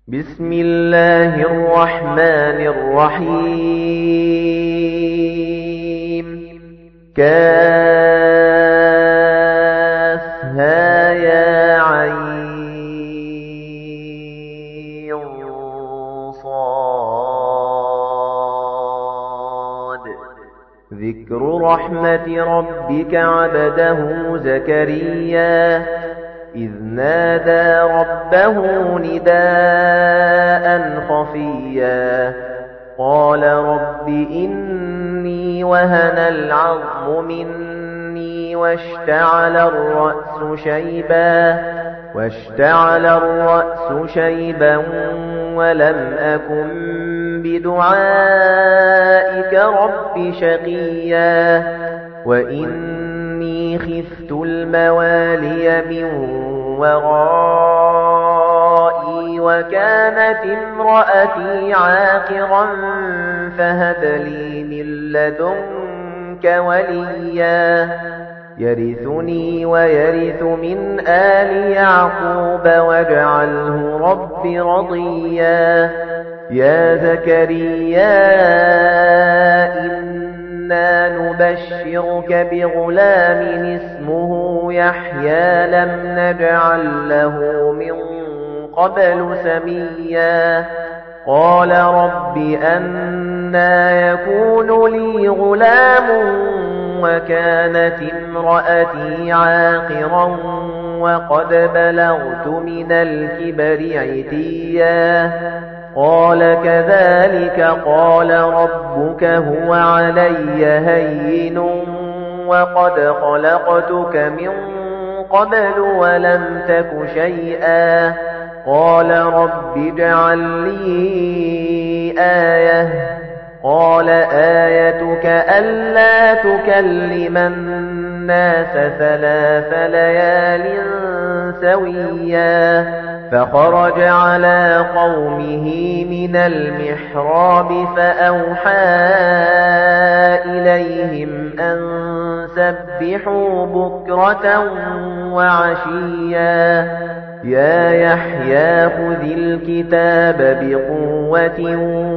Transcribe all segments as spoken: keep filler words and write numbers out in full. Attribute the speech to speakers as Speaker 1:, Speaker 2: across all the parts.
Speaker 1: بسم الله الرحمن الرحيم كافها يا عين صاد ذكر رحمة ربك عبده زكريا إذ نادى ربه نداء خفيا قال رب إني وهن العظم مني واشتعل الرأس شيبا واشتعل الرأس شيبا ولم أكن بدعائك رب شقيا وإني خفت الموالي من ورائي وكانت امرأتي عاقرا فهب لي من لدنك وليا يرثني ويرث من آل يعقوب واجعله رب رضيا يا زكريا إنا نبشرك بغلام اسمه يحيى لم نجعل له من قبل سميا قال رب أنى يكون لي غلام وكانت امرأتي عاقرا وقد بلغت من الكبر عتيا قال كذلك قال ربك هو علي هين وقد خلقتك من قبل ولم تك شيئا قال رب اجعل لي آية قال آيتك ألا تكلم الناس ثلاث ليال سويا فخرج على قومه من المحراب فأوحى إليهم أن سبحوا بكرة وعشيا يا يحيى خذ الكتاب بقوة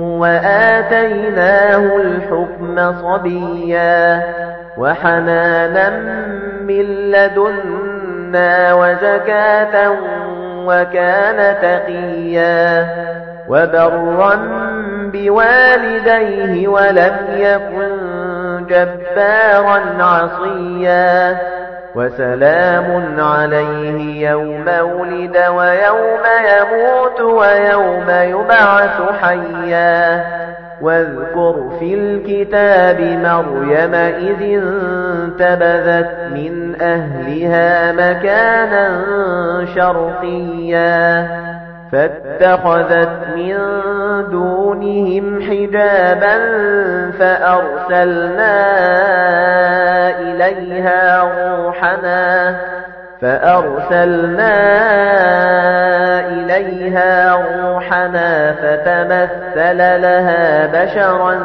Speaker 1: وآتيناه الحكم صبيا وحنانا من لدنا وزكاة وكان تقيا وبرا بوالديه ولم يكن جبارا عصيا وسلام عليه يوم ولد ويوم يموت ويوم يبعث حيا واذكر في الكتاب مريم إذ انتبذت من أهلها مكانا شرقيا فاتخذت من دونهم حجابا فأرسلنا إليها روحنا فأرسلنا إليها روحنا فتمثل لها بشرا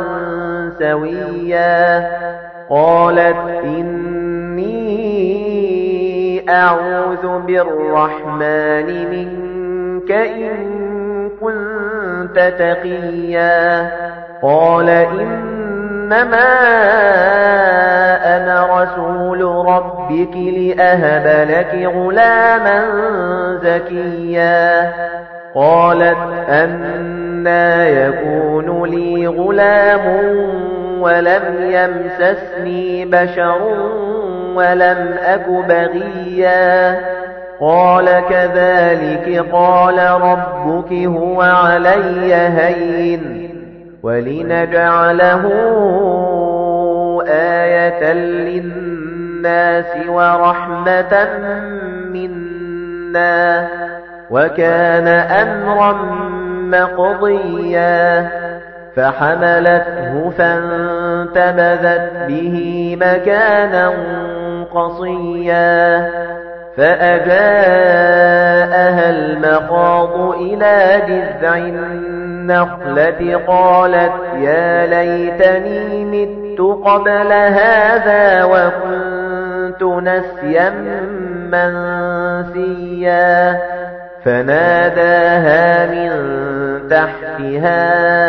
Speaker 1: سويا قالت إني أعوذ بالرحمن منك إن كنت تقيا قال إنما أنا رسول ربك لأهب لك غلاما زكيا قالت أنى يكون لي غلام ولم يمسسني بشر ولم أك بغيا قال كذلك قال ربك هو علي هين ولنجعله آية للناس ورحمة منا وكان أمرا مقضيا فحملته فانتبذت به مكانا قصيا فأجاءها المخاض إلى جذع النخلة قالت يا ليتني مت قبل هذا وكنت نسيا منسيا فناداها من تحتها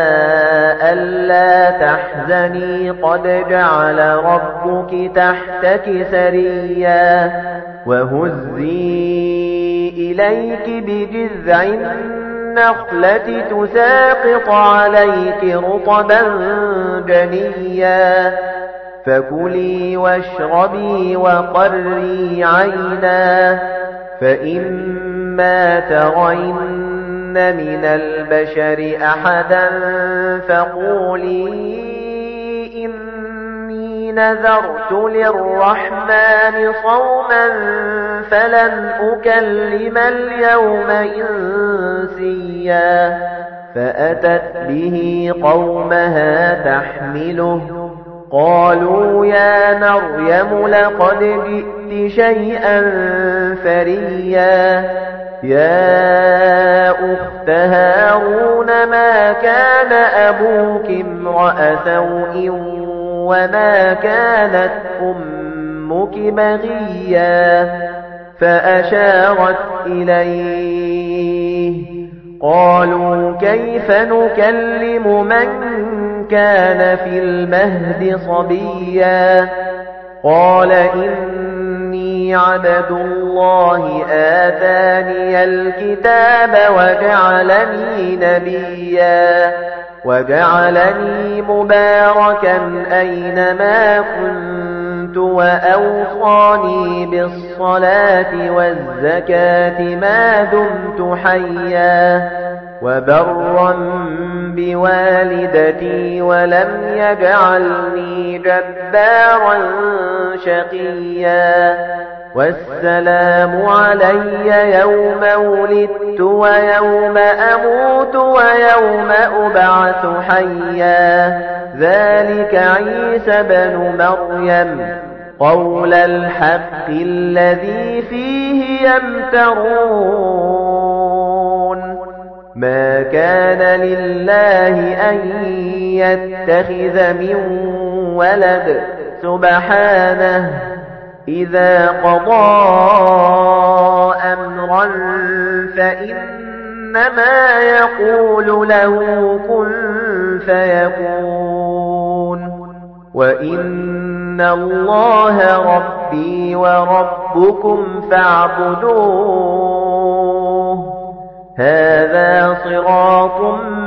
Speaker 1: ألا تحزني قد جعل ربك تحتك سريا وهزي إليك بجذع النخلة تساقط عليك رطبا جنيا فكلي واشربي وقري عينا فإما ترين من البشر أحدا فقولي إني نذرت للرحمن صوما فلن أكلم اليوم إنسيا فأتت به قومها تحمله قالوا يا مريم لقد جئت شيئا فريا يا أخت هارون ما كان أبوك امرأ سوء وما كانت أمك بغيا فأشارت إليه قالوا كيف نكلم من كان في المهد صبيا قال إني عبد الله آتاني الكتاب وجعلني نبيا وجعلني مباركا أينما كنت وأوصاني بالصلاة والزكاة ما دمت حيا وبرا بوالدتي ولم يجعلني جبارا شقيا والسلام علي يوم ولدت ويوم أموت ويوم أبعث حيا ذلك عيسى بن مريم قول الحق الذي فيه يمترون ما كان لله أن يتخذ من ولد سبحانه إذا قضى أمرا فإنما يقول له كن فيكون وإن الله ربي وربكم فاعبدوه هذا صراط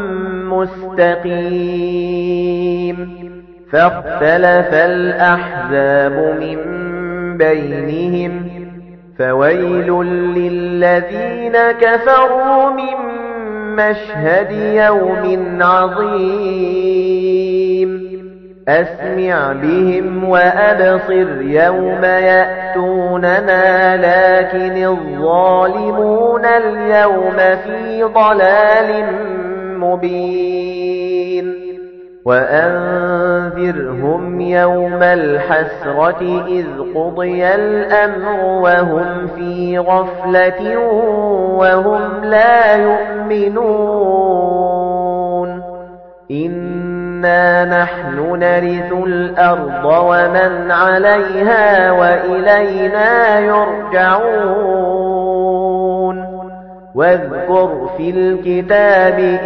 Speaker 1: مستقيم فاختلف الأحزاب من بينهم فويل للذين كفروا من مشهد يوم عظيم أسمع بهم وأبصر يوم يأتوننا لكن الظالمون اليوم في ضلال مبين وأنذرهم يوم الحسرة إذ قضي الأمر وهم في غفلة وهم لا يؤمنون إنا نحن نرث الأرض ومن عليها وإلينا يرجعون واذكر في الكتاب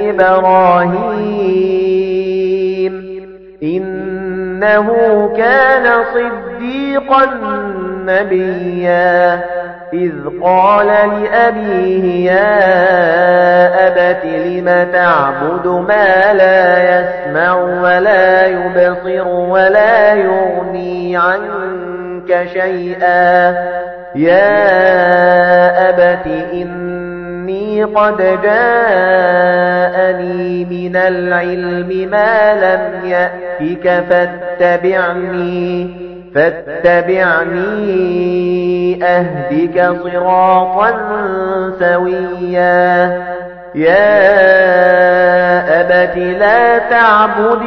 Speaker 1: إبراهيم إنه كان صديقا نبيا إذ قال لأبيه يا أبت لم تعبد ما لا يسمع ولا يبصر ولا يغني عنك شيئا يا أبت إني قد جاءني من العلم ما لم يأتك فاتبعني فاتبعني أهدك صراطا سويا يا أبت لا تعبد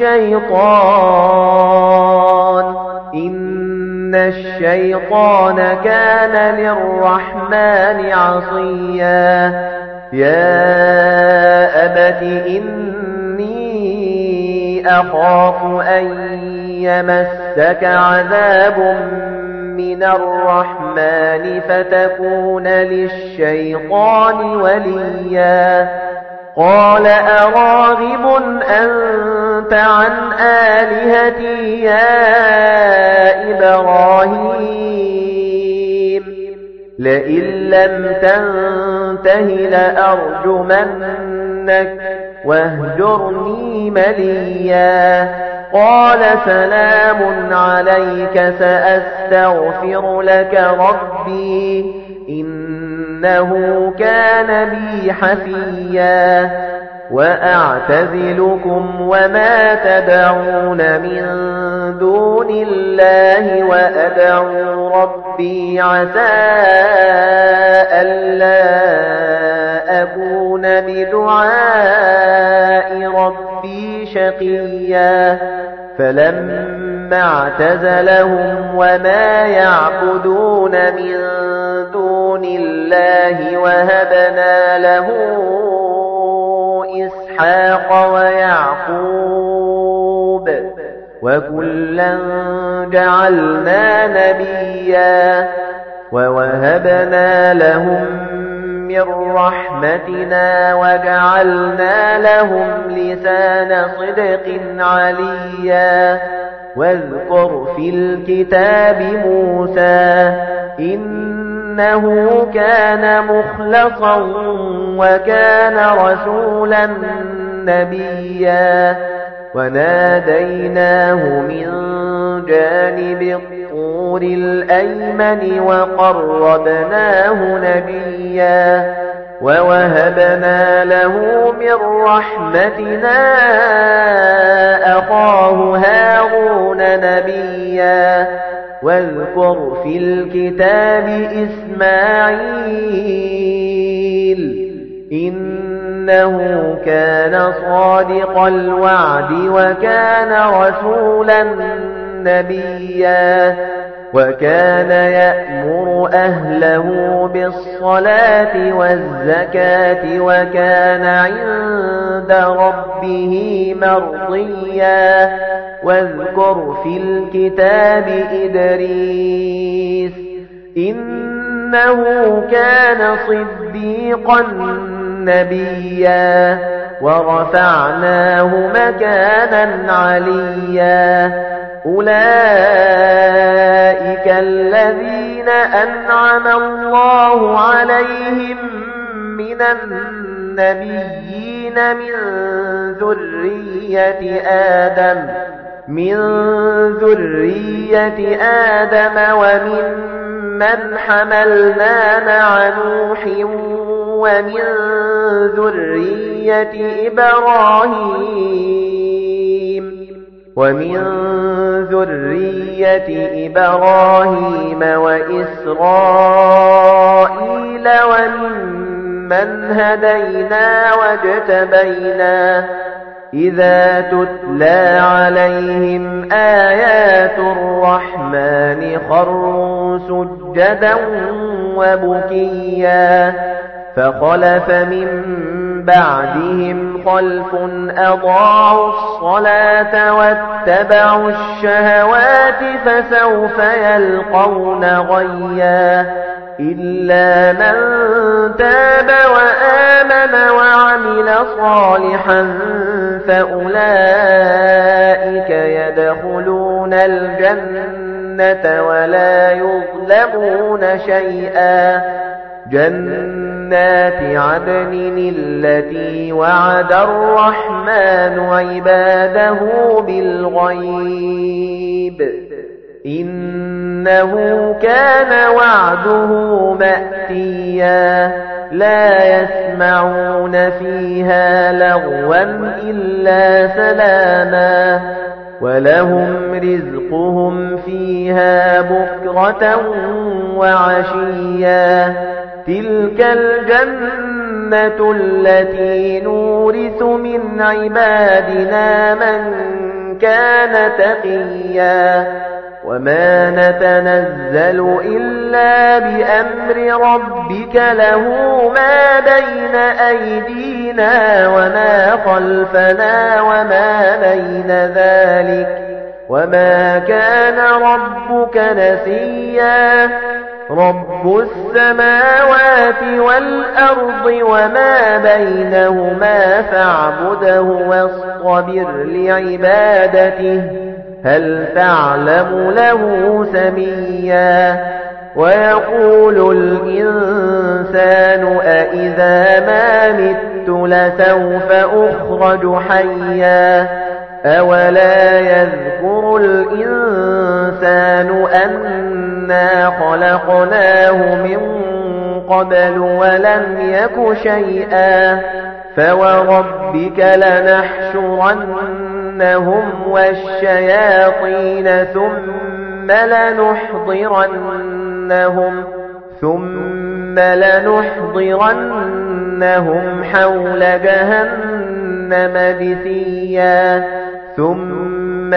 Speaker 1: الشيطان إن الشيطان كان للرحمن عصيا يا أبت إني أخاف أن يمسك عذاب مِّنَ الرَّحْمَنِ فَتَكُونَ لِلشَّيْطَانِ وَلِيًّا قَالَ أَرَاغِبٌ أَنْتَ عَنْ آلِهَتِي يَا إِبْرَاهِيمُ لَئِن لَّمْ تَنْتَهِ لَأَرْجُمَنَّكَ وَاهْجُرْنِي مَلِيًّا قَالَ سَلَامٌ عَلَيْكَ سَأَسْتَغْفِرُ لَكَ رَبِّي إِنَّهُ كَانَ بِي حَفِيًّا وَأَعْتَزِلُكُمْ وَمَا تَدْعُونَ مِن دُونِ اللَّهِ وَأَدْعُو رَبِّي عَسَىٰ أَلَّا أَكُونَ بِدُعَاءِ رَبِّي شَقِيًّا فَلَمَّا اعْتَزَلَهُمْ وَمَا يَعْبُدُونَ مِن دُونِ اللَّهِ وَهَبْنَا لَهُ إِسْحَاقَ وَيَعْقُوبَ وَكُلًّا جَعَلْنَا نَبِيًّا وَوَهَبْنَا لَهُم مِّن رَّحْمَتِنَا وَجَعَلْنَا لَهُمْ لِسَانَ صِدْقٍ عَلِيًّا واذكر في الكتاب موسى إنه كان مخلصا وكان رسولا نبيا وناديناه من جانب الطور الأيمن وقربناه نبيا ووهبنا له من رحمتنا أخاه هارون نبيا واذكر في الكتاب إسماعيل إنه كان صادق الوعد وكان رسولا نبيا وكان يأمر أهله بالصلاة والزكاة وكان عند ربه مرضيا واذكر في الكتاب إدريس إنه كان صديقا نبيا ورفعناه مكانا عليا أولئك الذين أنعم الله عليهم من النبيين من ذرية آدم من ذرية آدم ومن من حملنا مع نوح ومن ذرية إبراهيم ومن ذرية إبراهيم وإسرائيل وممن هدينا واجتبينا إذا تتلى عليهم آيات الرحمن خروا سجدا وبكيا فخلف من بعدهم خلف أضاعوا الصلاة واتبعوا الشهوات فسوف يلقون غيا إلا من تاب وآمن وعمل صالحا فأولئك يدخلون الجنة ولا يظلمون شيئا جنات عدن التي وعد الرحمن عباده بالغيب إنه كان وعده مأتيا لا يسمعون فيها لغوا إلا سلاما ولهم رزقهم فيها بكرة وعشيا تلك الجنة التي نورث من عبادنا من كان تقيا وما نتنزل إلا بأمر ربك له ما بين أيدينا وما خلفنا وما بين ذلك وما كان ربك نسيا رب السماوات والأرض وما بينهما فاعبده واصطبر لعبادته هل تعلم له سميا ويقول الإنسان أإذا ما مت لسوف أخرج حيا أولا يذكر الإنسان أنا خلقناه من قبل ولم يك شيئا فوربك لنحشرنهم والشياطين ثم لنحضرنهم ثم لنحضرنهم حول جهنم جثيا ثم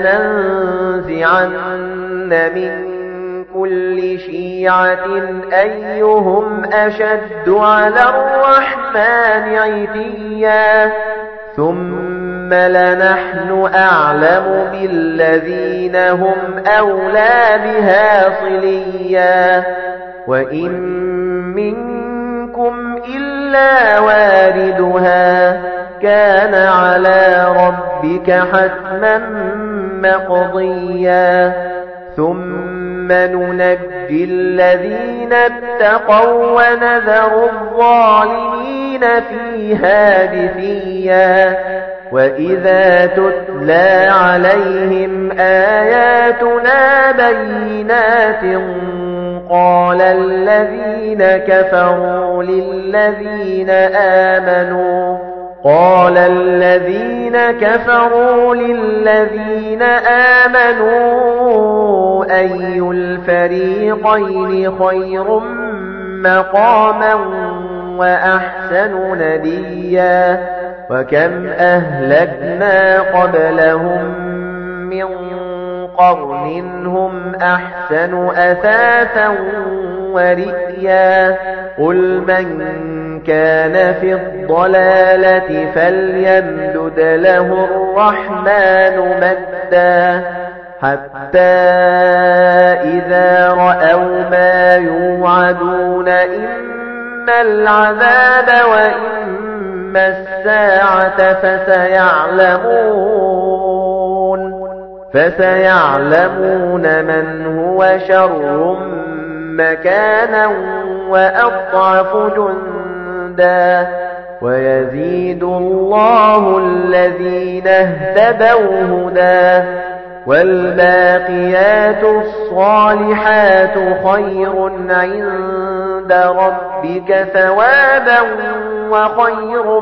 Speaker 1: لننزعن من كل شيعة أيهم أشد على الرحمن عتيا ثم لنحن أعلم بالذين هم أولى بها صليا وإن منكم إلا واردها كان على ربك حتما مقضيا ثم ننجي الذين اتقوا ونذر الظالمين فيها جثيا وإذا تتلى عليهم آياتنا بينات قال الذين كفروا للذين آمنوا قال الذين كفروا للذين آمنوا أي الفريقين خير مقاما وأحسن نديا وكم أهلكنا قبلهم من قرن هم أحسن أثاثا ورئيا قل من كان في الضلالة فليمدد له الرحمن مدا حتى إذا رأوا ما يوعدون إما العذاب وإما الساعة فسيعلمون فسيعلمون من هو شر مكانا وأضعف جندا ويزيد الله الذين اهتدوا هدى والباقيات الصالحات خير عند ربك ثوابا وخير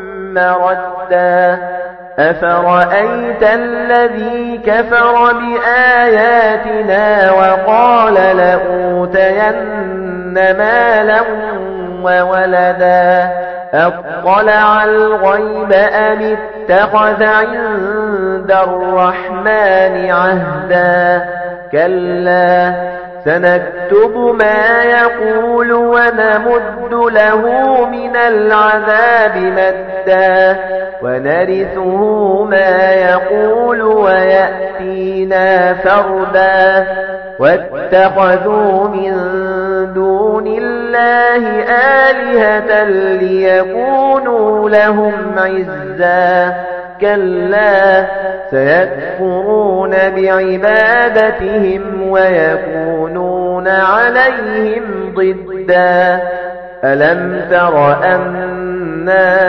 Speaker 1: مردا أفرأيت الذي كفر بآياتنا وقال لأوتين مالا وولدا أطلع الغيب أم اتخذ عند الرحمن عهدا كلا سنكتب ما يقول ونمد له من العذاب مدا ونرثه ما يقول ويأتينا فردا واتخذوا من دون الله آلهة ليكونوا لهم عزا كلا سيكفرون بعبادتهم ويكونون عليهم ضدا ألم تر أنا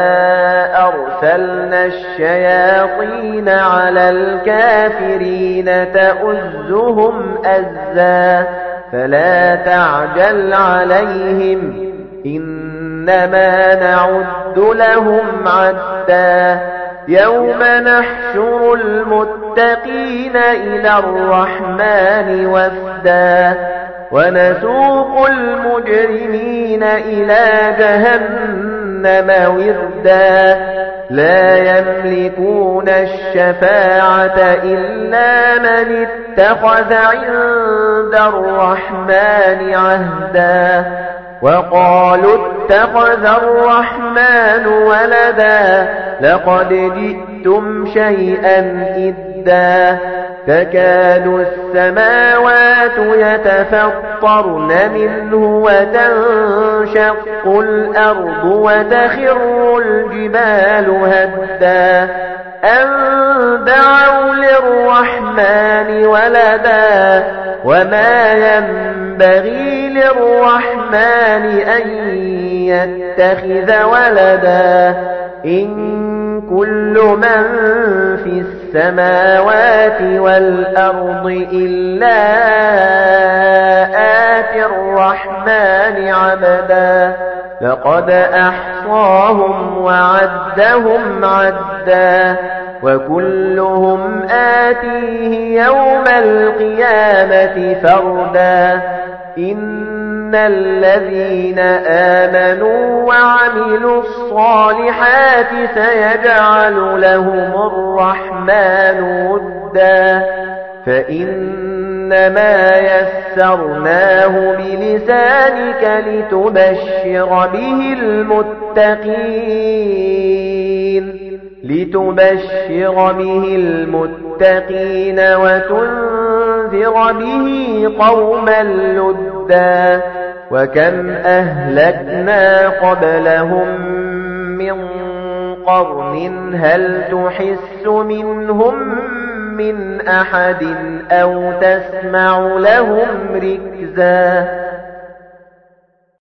Speaker 1: أرسلنا الشياطين على الكافرين تؤزهم أزا فلا تعجل عليهم إنما نعد لهم عدا يوم نحشر المتقين إلى الرحمن وفدا ونسوق المجرمين إلى جهنم وردا لا يملكون الشفاعة إلا من اتخذ عند الرحمن عهدا وقالوا اتخذ الرحمن ولدا لقد جئتم شئتم شيئا إدا تكاد السماوات يتفطرن منه وتنشق الأرض وتخر الجبال هدا أن دعوا للرحمن ولدا وما ينبغي للرحمن أن يتخذ ولدا إن كل من في السماوات والأرض إلا آتي الرحمن عبدا لقد أحصاهم وعدهم عدا وكلهم آتيه يوم القيامة فردا إن الذين آمنوا وعملوا الصالحات سيجعل لهم الرحمن ودا فإنما يسرناه بلسانك لتبشر به المتقين لتبشر به المتقين وتنذر به قوما لدا وكم أهلكنا قبلهم من قرن هل تحس منهم من أحد أو تسمع لهم ركزا